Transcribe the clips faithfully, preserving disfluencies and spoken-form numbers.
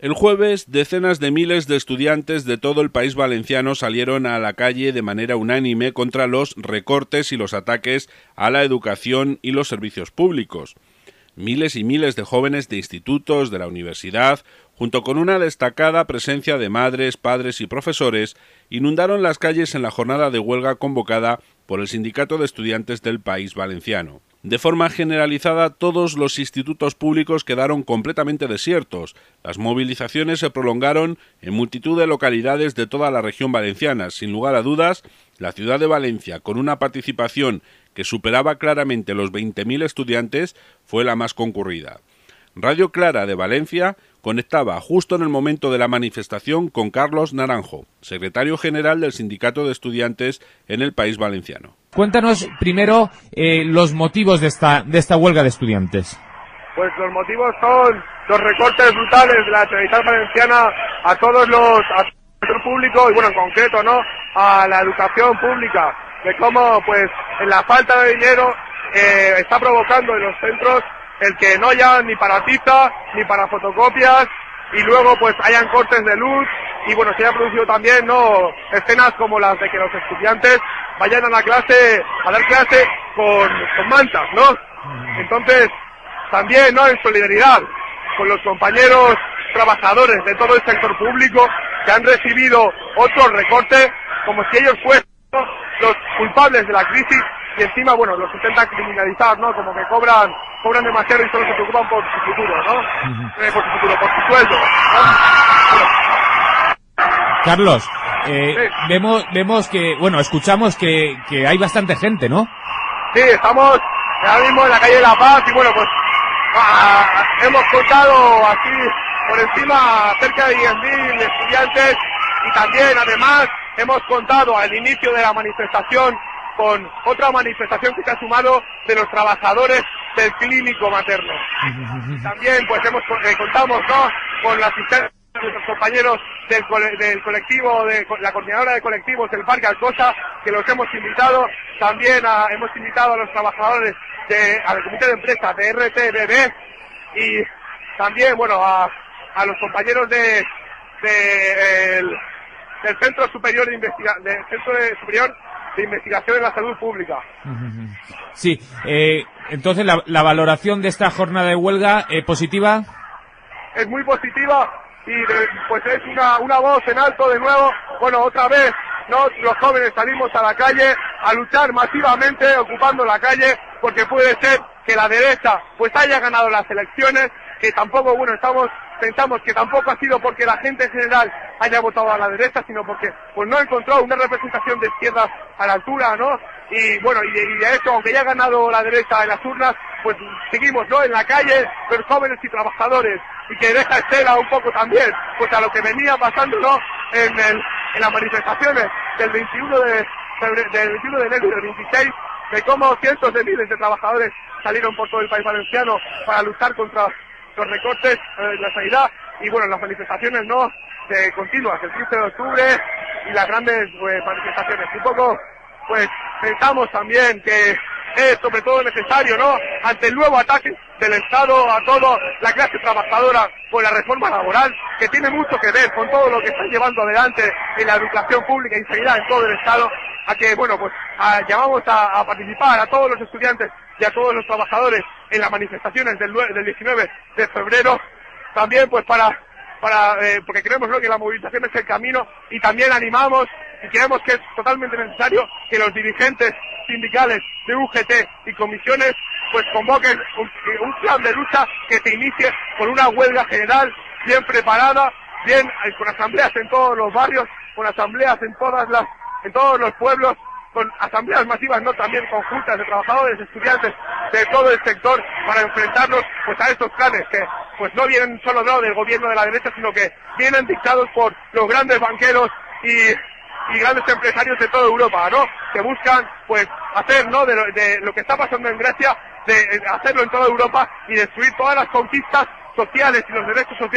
El jueves, decenas de miles de estudiantes de todo el país valenciano salieron a la calle de manera unánime contra los recortes y los ataques a la educación y los servicios públicos. Miles y miles de jóvenes de institutos, de la universidad, junto con una destacada presencia de madres, padres y profesores, inundaron las calles en la jornada de huelga convocada por el Sindicato de Estudiantes del País Valenciano. De forma generalizada, todos los institutos públicos quedaron completamente desiertos. Las movilizaciones se prolongaron en multitud de localidades de toda la región valenciana. Sin lugar a dudas, la ciudad de Valencia, con una participación que superaba claramente los veinte mil estudiantes, fue la más concurrida. Radio Clara de Valencia conectaba justo en el momento de la manifestación con Carlos Naranjo, secretario general del Sindicato de Estudiantes en el País Valenciano. Cuéntanos primero eh, los motivos de esta de esta huelga de estudiantes. Pues los motivos son los recortes brutales de la Generalitat Valenciana a todos los al sector público y bueno, en concreto, ¿no?, a la educación pública, de cómo pues en la falta de dinero eh, está provocando en los centros el que no haya ni para tiza ni para fotocopias y luego pues hayan cortes de luz y bueno, se haya producido también, no, escenas como las de que los estudiantes vayan a la clase, a dar clase con, con mantas, ¿no? Entonces, también, ¿no?, en solidaridad con los compañeros trabajadores de todo el sector público que han recibido otros recortes como si ellos fuesen, ¿no?, los culpables de la crisis y encima, bueno, los intentan criminalizar, ¿no?, como que cobran cobran demasiado y solo se preocupan por su futuro, ¿no? Uh-huh. Eh, por su futuro, por su sueldo, ¿no? Bueno. Carlos, eh, sí. vemos vemos que, bueno, escuchamos que, que hay bastante gente, ¿no? Sí, estamos ahora mismo en la calle de La Paz y bueno, pues ah, hemos contado aquí por encima cerca de diez mil estudiantes y también, además, hemos contado al inicio de la manifestación con otra manifestación que se ha sumado de los trabajadores del clínico materno. También, pues, hemos eh, contamos, ¿no?, con la asistencia de nuestros compañeros del, cole, del colectivo, de la coordinadora de colectivos del Parque Alcosa, que los hemos invitado. También a, hemos invitado a los trabajadores de, al comité de empresa de R T B B y también, bueno, a, a los compañeros de, de el, del Centro Superior de Investigación, del Centro de Superior de Investigación en la Salud Pública. Sí, eh, entonces la, la valoración de esta jornada de huelga eh, positiva es muy positiva y de, pues es una una voz en alto de nuevo. Bueno, otra vez, ¿no?, los jóvenes salimos a la calle a luchar masivamente, ocupando la calle, porque puede ser que la derecha pues haya ganado las elecciones, que tampoco, bueno, estamos pensamos que tampoco ha sido porque la gente en general haya votado a la derecha, sino porque pues no encontró una representación de izquierda a la altura, ¿no? Y bueno, y de, y de hecho, aunque ya ha ganado la derecha en las urnas, pues seguimos, ¿no?, en la calle, los jóvenes y trabajadores, y que deja estela un poco también, pues a lo que venía pasando, ¿no?, en, el, en las manifestaciones del veintiuno de febrero, del veintiuno de enero y del veintiséis, de cómo cientos de miles de trabajadores salieron por todo el país valenciano para luchar contra los recortes de la sanidad y bueno, las manifestaciones, ¿no?, de continuas, el quince de octubre y las grandes pues, manifestaciones. Un poco, pues, pensamos también que es sobre todo necesario, ¿no?, ante el nuevo ataque del Estado a toda la clase trabajadora por la reforma laboral, que tiene mucho que ver con todo lo que están llevando adelante en la educación pública y sanidad en todo el Estado, a que, bueno, pues a, llamamos a, a participar a todos los estudiantes y a todos los trabajadores en las manifestaciones del, del diecinueve de febrero, también pues para, para eh, porque creemos, ¿no?, que la movilización es el camino y también animamos y creemos que es totalmente necesario que los dirigentes sindicales de U G T y comisiones pues convoquen un, un plan de lucha que se inicie con una huelga general bien preparada, bien con asambleas en todos los barrios, con asambleas en todas las, en todos los pueblos, con asambleas masivas, no también conjuntas de trabajadores, estudiantes de todo el sector para enfrentarnos pues a estos planes que pues no vienen solo no del gobierno de la derecha, sino que vienen dictados por los grandes banqueros y y grandes empresarios de toda Europa, ¿no?, que buscan pues hacer, ¿no?, de lo, de lo que está pasando en Grecia, de, de hacerlo en toda Europa y destruir todas las conquistas sociales y los derechos sociales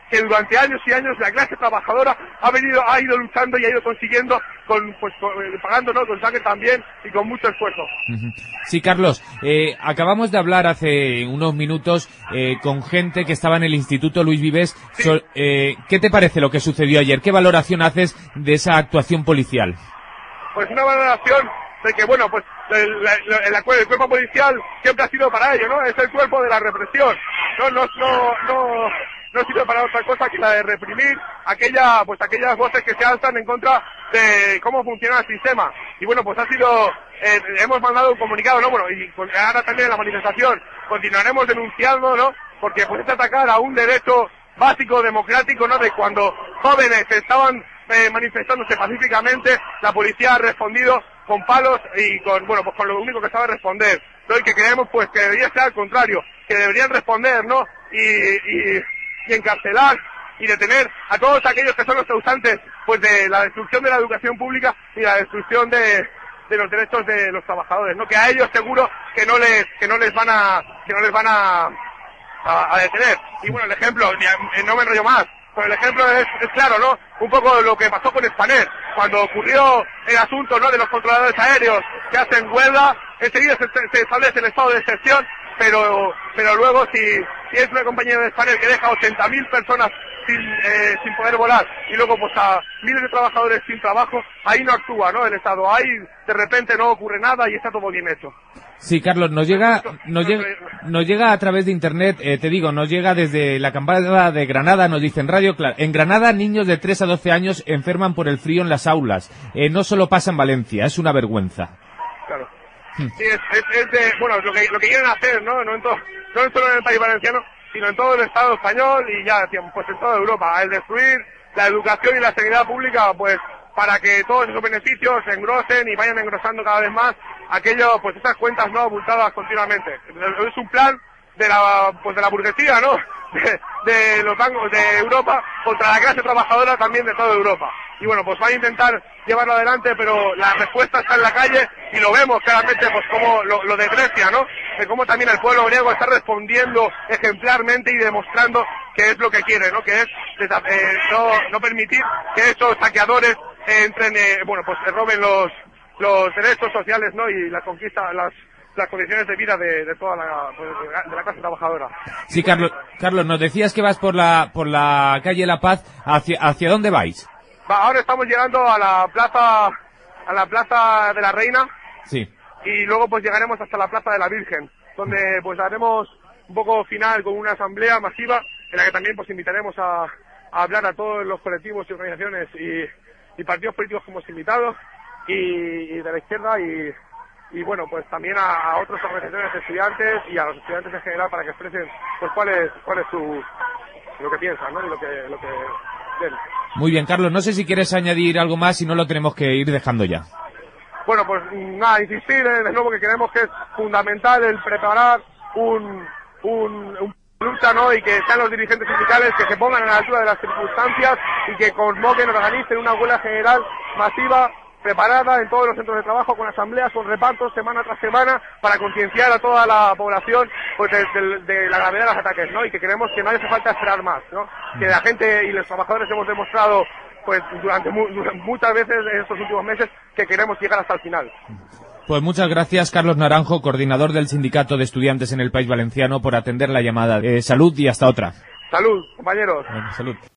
que durante años y años la clase trabajadora ha venido, ha ido luchando y ha ido consiguiendo, con, pues, con, pagando, ¿no?, con sangre también y con mucho esfuerzo. Sí, Carlos, eh, acabamos de hablar hace unos minutos eh, con gente que estaba en el Instituto Luis Vives. Sí. So, eh, ¿Qué te parece lo que sucedió ayer? ¿Qué valoración haces de esa actuación policial? Pues una valoración de que, bueno, pues el, el, el, el cuerpo policial siempre ha sido para ello, ¿no? Es el cuerpo de la represión, no, no, no, no, no sirve para otra cosa que la de reprimir aquella, pues aquellas voces que se alzan en contra de cómo funciona el sistema. Y bueno, pues ha sido, eh, hemos mandado un comunicado, ¿no? Bueno, y ahora también en la manifestación continuaremos denunciando, ¿no? Porque pues es atacar a un derecho básico democrático, ¿no? De cuando jóvenes estaban eh, manifestándose pacíficamente, la policía ha respondido con palos y con, bueno, pues con lo único que sabe responder, ¿no? Y que creemos pues que debería ser al contrario, que deberían responder, ¿no? Y, y, y encarcelar y detener a todos aquellos que son los causantes pues de la destrucción de la educación pública y la destrucción de, de los derechos de los trabajadores, ¿no? Que a ellos seguro que no les, que no les van a, que no les van a, a, a detener. Y bueno, el ejemplo, no me enrollo más, pero el ejemplo es, es claro, ¿no? Un poco lo que pasó con Spanair, cuando ocurrió el asunto, ¿no?, de los controladores aéreos que hacen huelga, enseguida se, se establece el estado de excepción, pero pero luego si, si es una compañía de Spanair que deja ochenta mil personas sin eh, sin poder volar y luego pues a miles de trabajadores sin trabajo, ahí no actúa, ¿no?, el Estado, ahí de repente no ocurre nada y está todo bien hecho. Sí, Carlos, nos llega, nos llega, nos llega a través de internet, eh, te digo, nos llega desde la campana de Granada, nos dicen Radio Claro. En Granada, niños de tres a doce años enferman por el frío en las aulas. Eh, no solo pasa en Valencia, es una vergüenza. Claro. Sí, es, es, es de, bueno, lo que, lo que quieren hacer, ¿no? No, en to, no solo en el país valenciano, sino en todo el Estado español y ya, pues en toda Europa. El destruir la educación y la sanidad pública, pues, para que todos esos beneficios se engrosen y vayan engrosando cada vez más aquello, pues esas cuentas no abultadas continuamente. Es un plan de la, pues de la burguesía, ¿no? De, de los bancos de Europa contra la clase trabajadora también de toda Europa. Y bueno, pues va a intentar llevarlo adelante, pero la respuesta está en la calle y lo vemos claramente, pues como lo, lo de Grecia, ¿no? De cómo también el pueblo griego está respondiendo ejemplarmente y demostrando que es lo que quiere, ¿no? Que es eh, no, no permitir que estos saqueadores eh, entren, eh, bueno, pues se roben los los derechos sociales, ¿no? Y la conquista, las las condiciones de vida de, de toda la, pues, de la clase trabajadora. Sí, Carlos, Carlos, nos decías que vas por la por la calle La Paz. ¿Hacia hacia dónde vais? Va, ahora estamos llegando a la plaza a la plaza de la Reina. Sí. Y luego pues llegaremos hasta la plaza de la Virgen, donde pues haremos un poco final con una asamblea masiva en la que también pues invitaremos a, a hablar a todos los colectivos y organizaciones y, y partidos políticos que hemos invitado y, y de la izquierda y y bueno, pues también a, a otras organizaciones de estudiantes y a los estudiantes en general para que expresen pues cuál es cuál es su lo que piensan, ¿no? Y lo que lo que ven. Muy bien, Carlos, no sé si quieres añadir algo más, si no lo tenemos que ir dejando ya. Bueno, pues nada, insistir en de nuevo que creemos que es fundamental el preparar un un, un lucha, ¿no? Y que sean los dirigentes sindicales que se pongan a la altura de las circunstancias y que convoquen, organicen una huelga general masiva preparada en todos los centros de trabajo, con asambleas, con repartos, semana tras semana, para concienciar a toda la población pues de, de, de la gravedad de los ataques, ¿no? Y que creemos que no hace falta esperar más, ¿no? Que la gente y los trabajadores hemos demostrado pues durante, mu durante muchas veces en estos últimos meses que queremos llegar hasta el final. Pues muchas gracias, Carlos Naranjo, coordinador del Sindicato de Estudiantes en el País Valenciano, por atender la llamada. Eh, salud y hasta otra. Salud, compañeros. Bueno, salud.